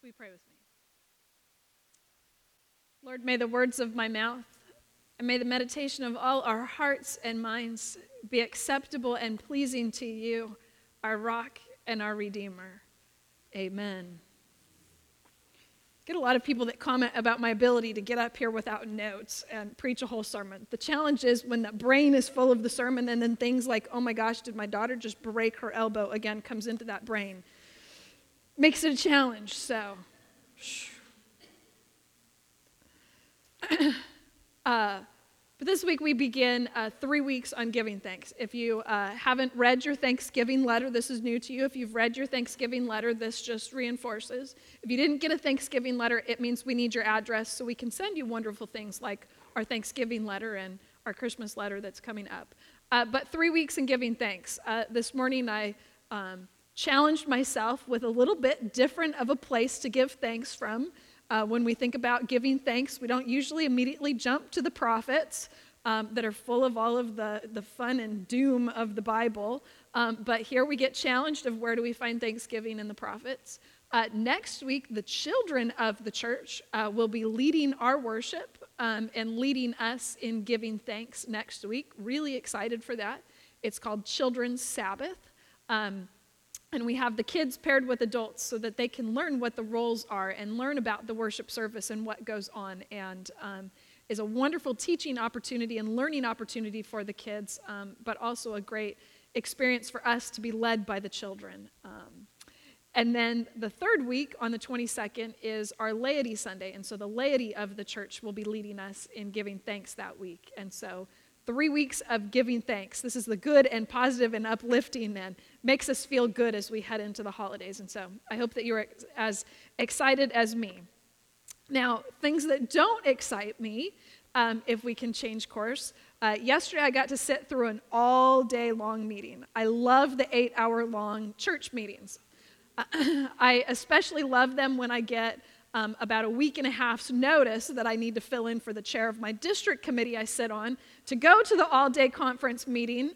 you pray with me? Lord, may the words of my mouth and may the meditation of all our hearts and minds be acceptable and pleasing to you, our rock and our Redeemer. Amen. Get a lot of people that comment about my ability to get up here without notes and preach a whole sermon. The challenge is when the brain is full of the sermon and then things like, oh my gosh, did my daughter just break her elbow again, comes into that brain. Makes it a challenge, so. But this week we begin 3 weeks on giving thanks. If you haven't read your Thanksgiving letter, this is new to you. If you've read your Thanksgiving letter, this just reinforces. If you didn't get a Thanksgiving letter, it means we need your address so we can send you wonderful things like our Thanksgiving letter and our Christmas letter that's coming up. But 3 weeks in giving thanks. This morning I challenged myself with a little bit different of a place to give thanks from. When we think about giving thanks, we don't usually immediately jump to the prophets that are full of all of the fun and doom of the Bible. But here we get challenged of where do we find thanksgiving in the prophets. Next week, the children of the church will be leading our worship and leading us in giving thanks next week. Really excited for that. It's called Children's Sabbath. And we have the kids paired with adults so that they can learn what the roles are and learn about the worship service and what goes on. And is a wonderful teaching opportunity and learning opportunity for the kids, but also a great experience for us to be led by the children. And then the third week on the 22nd is our Laity Sunday. And so the laity of the church will be leading us in giving thanks that week. And so 3 weeks of giving thanks. This is the good and positive and uplifting and makes us feel good as we head into the holidays. And so I hope that you're as excited as me. Now, things that don't excite me, if we can change course. Yesterday I got to sit through an all-day long meeting. I love the 8-hour-long church meetings. I especially love them when I get about a week and a half's notice that I need to fill in for the chair of my district committee I sit on to go to the all-day conference meeting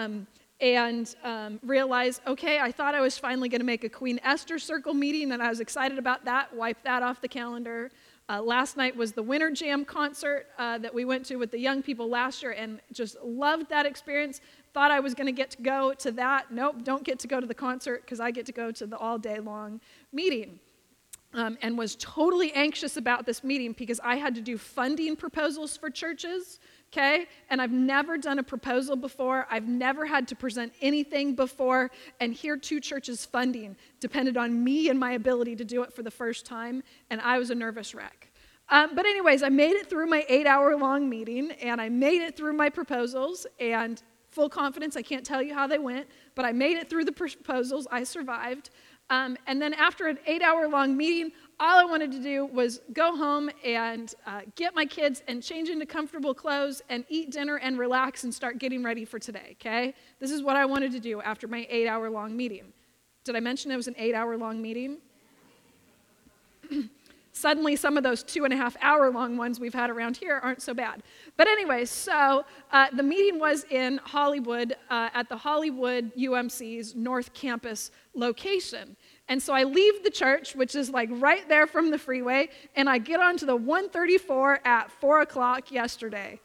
and realize, okay, I thought I was finally going to make a Queen Esther Circle meeting, and I was excited about that, wipe that off the calendar. Last night was the Winter Jam concert that we went to with the young people last year and just loved that experience. Thought I was going to get to go to that. Nope, don't get to go to the concert because I get to go to the all-day long meeting. And was totally anxious about this meeting because I had to do funding proposals for churches, okay? And I've never done a proposal before. I've never had to present anything before. And here 2 churches' funding depended on me and my ability to do it for the first time. And I was a nervous wreck. But anyways, I made it through my 8-hour-long meeting. And I made it through my proposals. And full confidence, I can't tell you how they went. But I made it through the proposals. I survived. And then after an 8-hour-long meeting, all I wanted to do was go home and get my kids and change into comfortable clothes and eat dinner and relax and start getting ready for today, okay? This is what I wanted to do after my 8-hour-long meeting. Did I mention it was an 8-hour-long meeting? Suddenly, some of those 2.5-hour-long ones we've had around here aren't so bad. But anyway, so the meeting was in Hollywood at the Hollywood UMC's North Campus location. And so I leave the church, which is like right there from the freeway, and I get onto the 134 at 4 o'clock yesterday.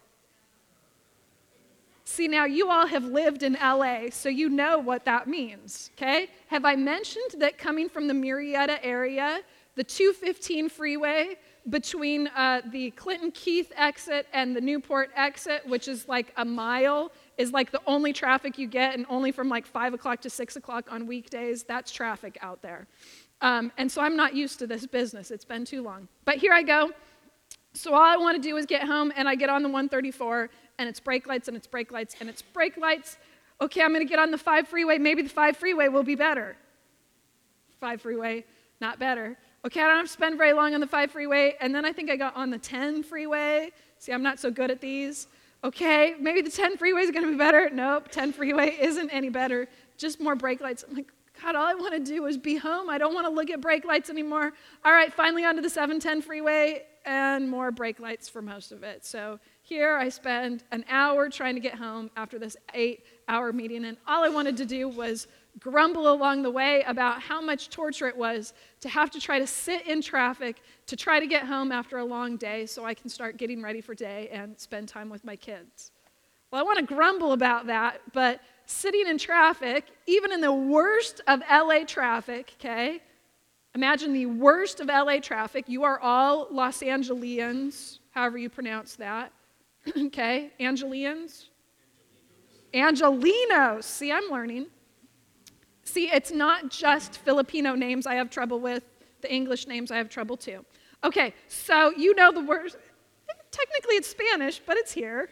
See, now you all have lived in LA, so you know what that means, okay? Have I mentioned that coming from the Murrieta area, the 215 freeway between the Clinton Keith exit and the Newport exit, which is like a mile, is like the only traffic you get, and only from like 5 o'clock to 6 o'clock on weekdays. That's traffic out there. And so I'm not used to this business. It's been too long. But here I go. So all I want to do is get home, and I get on the 134, and it's brake lights, and it's brake lights, and it's brake lights. Okay, I'm going to get on the 5 freeway. Maybe the 5 freeway will be better. 5 freeway, not better. Okay, I don't have to spend very long on the 5 freeway. And then I think I got on the 10 freeway. See, I'm not so good at these. Okay, maybe the 10 freeway is going to be better. Nope, 10 freeway isn't any better. Just more brake lights. I'm like, God, all I want to do is be home. I don't want to look at brake lights anymore. All right, finally onto the 710 freeway and more brake lights for most of it. So here I spend an hour trying to get home after this 8-hour meeting. And all I wanted to do was grumble along the way about how much torture it was to have to try to sit in traffic to try to get home after a long day so I can start getting ready for day and spend time with my kids. Well, I want to grumble about that, but sitting in traffic, even in the worst of LA traffic, okay? Imagine the worst of LA traffic. You are all Los Angelians, however you pronounce that. Okay, Angelians? Angelinos. See, I'm learning. See, it's not just Filipino names I have trouble with. The English names I have trouble too. Okay, so you know the word. Technically it's Spanish, but it's here.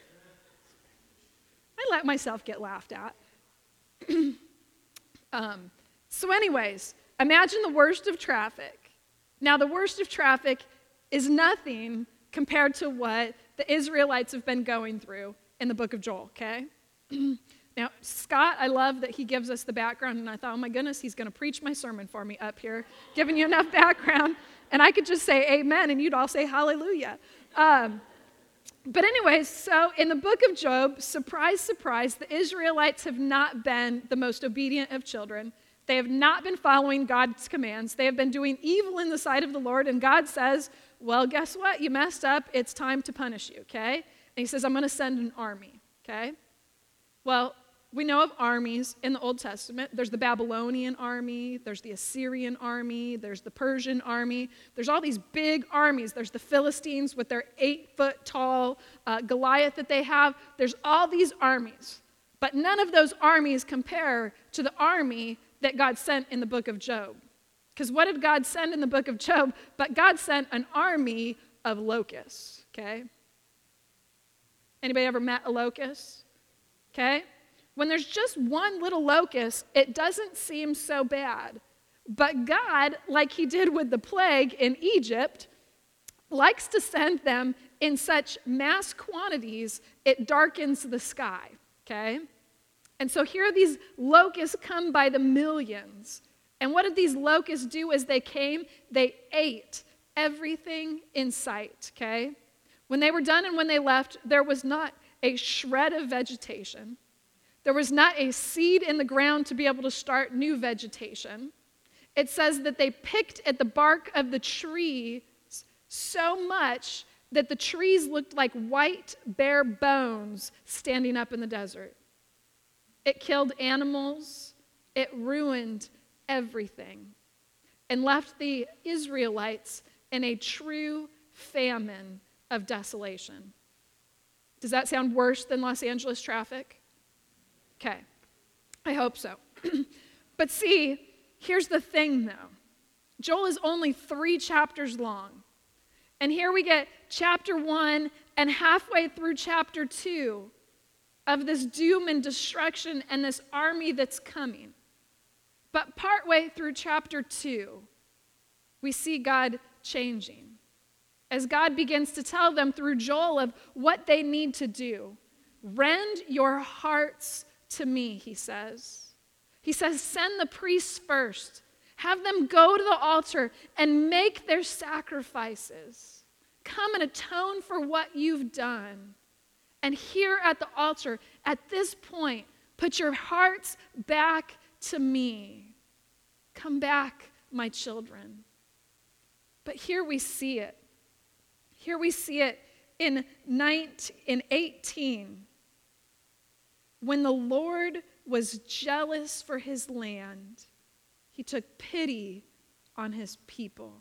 I let myself get laughed at. So anyways, imagine the worst of traffic. Now, the worst of traffic is nothing compared to what the Israelites have been going through in the book of Joel, okay? Now, Scott, I love that he gives us the background, and I thought, oh my goodness, he's going to preach my sermon for me up here, giving you enough background, and I could just say amen, and you'd all say hallelujah. But anyways, so in the book of Job, surprise, surprise, the Israelites have not been the most obedient of children. They have not been following God's commands. They have been doing evil in the sight of the Lord, and God says, well, guess what? You messed up. It's time to punish you, okay? And he says, I'm going to send an army, okay? Well, we know of armies in the Old Testament. There's the Babylonian army, there's the Assyrian army, there's the Persian army. There's all these big armies. There's the Philistines with their 8-foot-tall Goliath that they have. There's all these armies. But none of those armies compare to the army that God sent in the book of Job. Because what did God send in the book of Job? But God sent an army of locusts, okay? Anybody ever met a locust? Okay? When there's just one little locust, it doesn't seem so bad. But God, like he did with the plague in Egypt, likes to send them in such mass quantities, it darkens the sky, okay? And so here these locusts come by the millions. And what did these locusts do as they came? They ate everything in sight, okay? When they were done and when they left, there was not a shred of vegetation. There was not a seed in the ground to be able to start new vegetation. It says that they picked at the bark of the trees so much that the trees looked like white, bare bones standing up in the desert. It killed animals. It ruined everything and left the Israelites in a true famine of desolation. Does that sound worse than Los Angeles traffic? Okay, I hope so. But see, here's the thing though. Joel is only 3 chapters long. And here we get chapter 1 and halfway through chapter 2 of this doom and destruction and this army that's coming. But partway through chapter 2, we see God changing. As God begins to tell them through Joel of what they need to do. Rend your hearts to me, he says. He says, send the priests first. Have them go to the altar and make their sacrifices. Come and atone for what you've done. And here at the altar, at this point, put your hearts back to me. Come back, my children. But here we see it. Here we see it in 18. When the Lord was jealous for his land, he took pity on his people.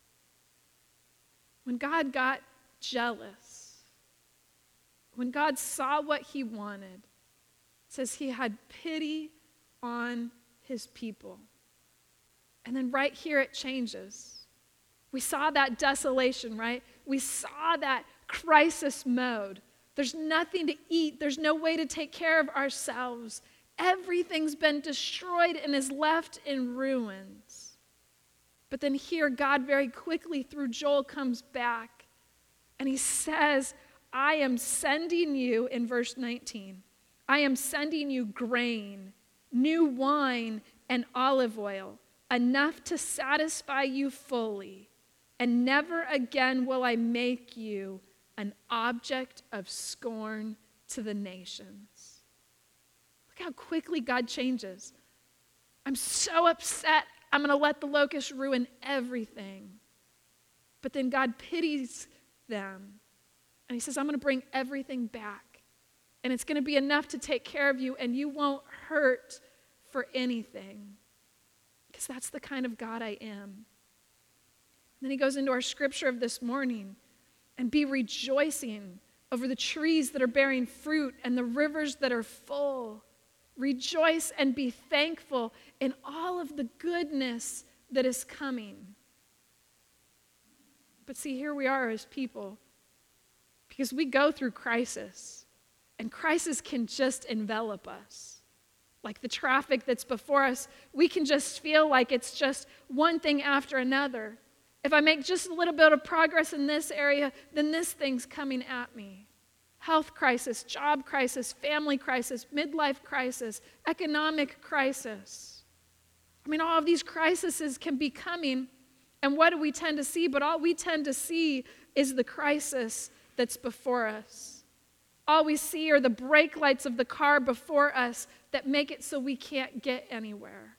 When God got jealous, when God saw what he wanted, it says he had pity on his people. And then right here it changes. We saw that desolation, right? We saw that crisis mode. There's nothing to eat. There's no way to take care of ourselves. Everything's been destroyed and is left in ruins. But then here, God very quickly through Joel comes back and he says, I am sending you, in verse 19, I am sending you grain, new wine, and olive oil, enough to satisfy you fully. And never again will I make you an object of scorn to the nations. Look how quickly God changes. I'm so upset. I'm going to let the locust ruin everything. But then God pities them. And he says, I'm going to bring everything back. And it's going to be enough to take care of you, and you won't hurt for anything. Because that's the kind of God I am. Then he goes into our scripture of this morning, and be rejoicing over the trees that are bearing fruit and the rivers that are full. Rejoice and be thankful in all of the goodness that is coming. But see, here we are as people, because we go through crisis, and crisis can just envelop us. Like the traffic that's before us, we can just feel like it's just one thing after another. If I make just a little bit of progress in this area, then this thing's coming at me. Health crisis, job crisis, family crisis, midlife crisis, economic crisis. I mean, all of these crises can be coming, and what do we tend to see? But all we tend to see is the crisis that's before us. All we see are the brake lights of the car before us that make it so we can't get anywhere.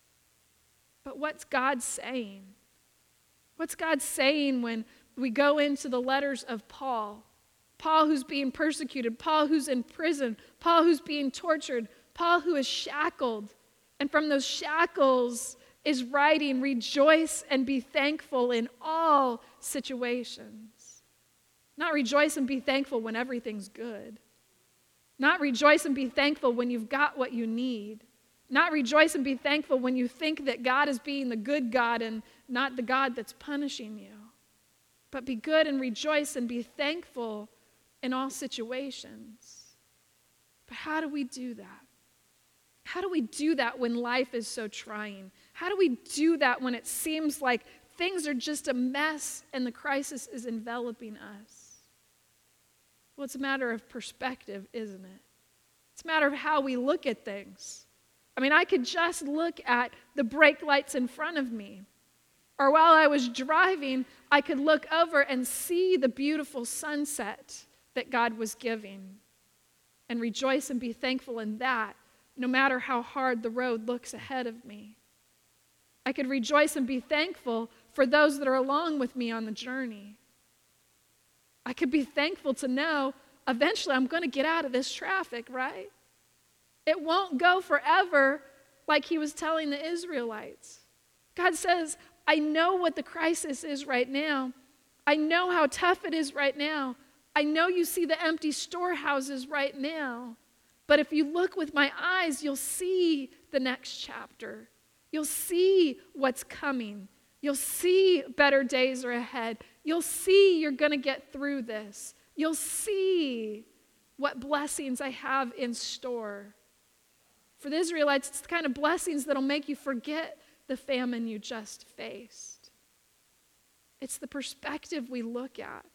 But what's God saying? What's God saying when we go into the letters of Paul? Paul who's being persecuted, Paul who's in prison, Paul who's being tortured, Paul who is shackled. And from those shackles is writing, rejoice and be thankful in all situations. Not rejoice and be thankful when everything's good. Not rejoice and be thankful when you've got what you need. Not rejoice and be thankful when you think that God is being the good God and not the God that's punishing you. But be good and rejoice and be thankful in all situations. But how do we do that? How do we do that when life is so trying? How do we do that when it seems like things are just a mess and the crisis is enveloping us? Well, it's a matter of perspective, isn't it? It's a matter of how we look at things. I mean, I could just look at the brake lights in front of me. Or while I was driving, I could look over and see the beautiful sunset that God was giving and rejoice and be thankful in that, no matter how hard the road looks ahead of me. I could rejoice and be thankful for those that are along with me on the journey. I could be thankful to know eventually I'm going to get out of this traffic, right? It won't go forever like he was telling the Israelites. God says, I know what the crisis is right now. I know how tough it is right now. I know you see the empty storehouses right now. But if you look with my eyes, you'll see the next chapter. You'll see what's coming. You'll see better days are ahead. You'll see you're going to get through this. You'll see what blessings I have in store. For the Israelites, it's the kind of blessings that'll make you forget the famine you just faced. It's the perspective we look at.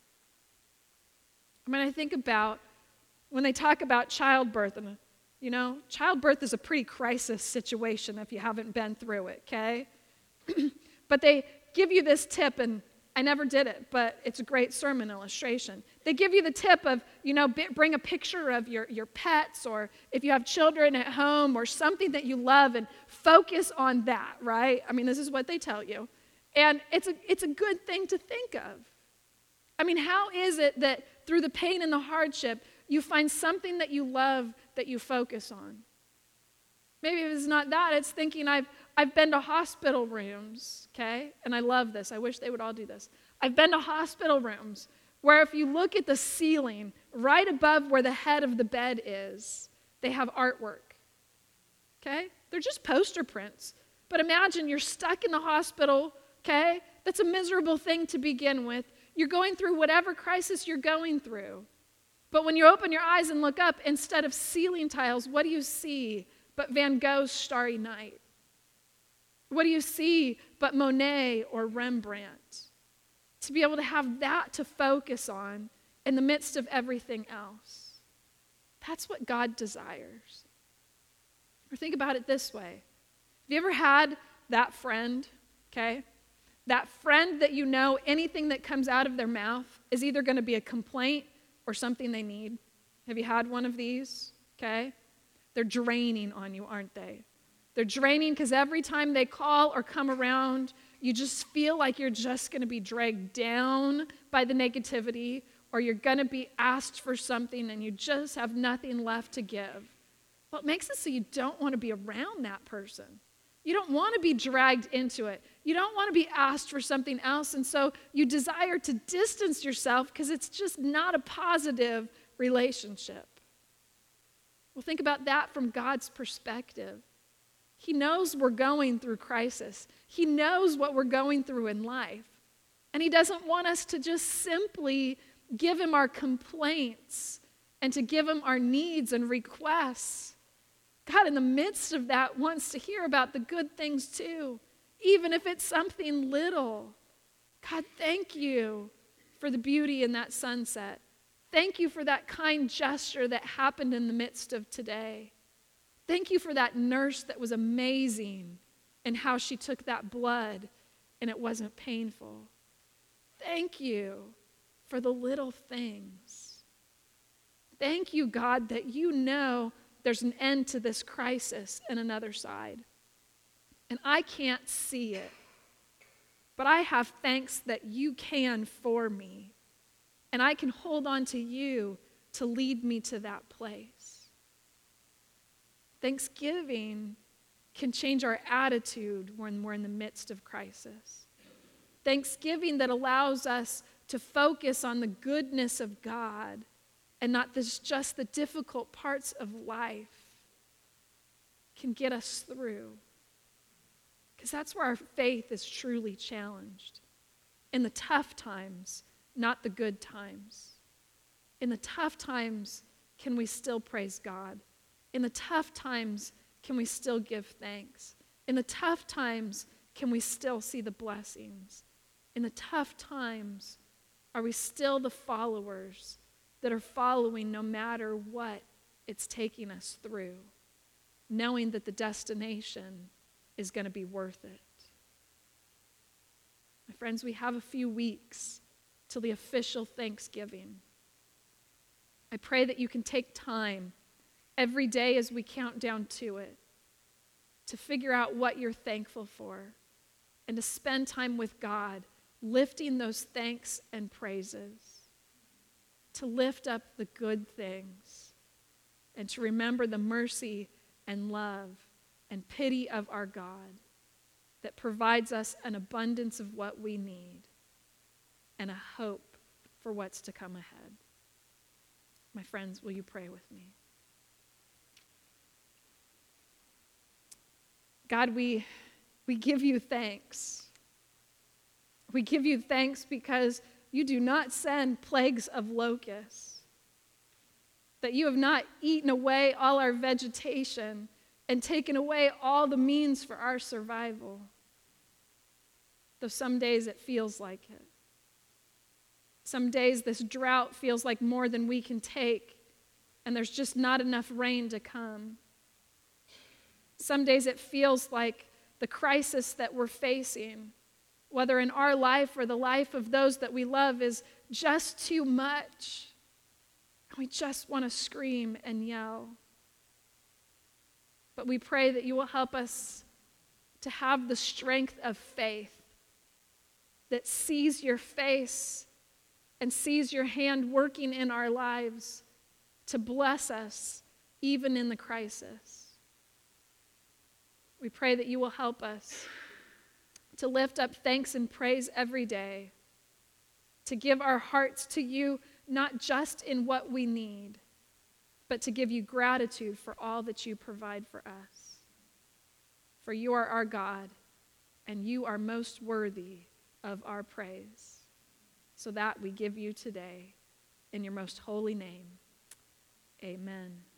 I mean, I think about when they talk about childbirth, and childbirth is a pretty crisis situation if you haven't been through it, okay? But they give you this tip, and I never did it, but it's a great sermon illustration. They give you the tip of, bring a picture of your pets, or if you have children at home or something that you love, and focus on that, right? I mean, this is what they tell you. And it's a good thing to think of. I mean, how is it that through the pain and the hardship, you find something that you love that you focus on? Maybe if it's not that, it's thinking I've been to hospital rooms, okay? And I love this. I wish they would all do this. I've been to hospital rooms where if you look at the ceiling, right above where the head of the bed is, they have artwork, okay? They're just poster prints. But imagine you're stuck in the hospital, okay? That's a miserable thing to begin with. You're going through whatever crisis you're going through. But when you open your eyes and look up, instead of ceiling tiles, what do you see but Van Gogh's Starry Night? What do you see but Monet or Rembrandt? To be able to have that to focus on in the midst of everything else. That's what God desires. Or think about it this way. Have you ever had that friend, okay? That friend that anything that comes out of their mouth is either going to be a complaint or something they need? Have you had one of these? Okay? They're draining on you, aren't they? They're draining because every time they call or come around, you just feel like you're just going to be dragged down by the negativity, or you're going to be asked for something and you just have nothing left to give. Well, it makes it so you don't want to be around that person. You don't want to be dragged into it. You don't want to be asked for something else, and so you desire to distance yourself because it's just not a positive relationship. Well, think about that from God's perspective. He knows we're going through crisis. He knows what we're going through in life. And he doesn't want us to just simply give him our complaints and to give him our needs and requests. God, in the midst of that, wants to hear about the good things too, even if it's something little. God, thank you for the beauty in that sunset. Thank you for that kind gesture that happened in the midst of today. Thank you for that nurse that was amazing and how she took that blood and it wasn't painful. Thank you for the little things. Thank you, God, that you know there's an end to this crisis and another side. And I can't see it, but I have thanks that you can for me. And I can hold on to you to lead me to that place. Thanksgiving can change our attitude when we're in the midst of crisis. Thanksgiving that allows us to focus on the goodness of God and not just the difficult parts of life can get us through. Because that's where our faith is truly challenged. In the tough times, not the good times. In the tough times, can we still praise God? In the tough times, can we still give thanks? In the tough times, can we still see the blessings? In the tough times, are we still the followers that are following no matter what it's taking us through, knowing that the destination is going to be worth it? My friends, we have a few weeks till the official Thanksgiving. I pray that you can take time every day as we count down to it to figure out what you're thankful for and to spend time with God lifting those thanks and praises, to lift up the good things and to remember the mercy and love and pity of our God that provides us an abundance of what we need and a hope for what's to come ahead. My friends, will you pray with me? God, we give you thanks. We give you thanks because you do not send plagues of locusts, that you have not eaten away all our vegetation and taken away all the means for our survival, though some days it feels like it. Some days this drought feels like more than we can take, and there's just not enough rain to come. Some days it feels like the crisis that we're facing, whether in our life or the life of those that we love, is just too much. We just want to scream and yell. But we pray that you will help us to have the strength of faith that sees your face and sees your hand working in our lives to bless us even in the crisis. We pray that you will help us to lift up thanks and praise every day, to give our hearts to you not just in what we need, but to give you gratitude for all that you provide for us. For you are our God, and you are most worthy of our praise. So that we give you today in your most holy name. Amen.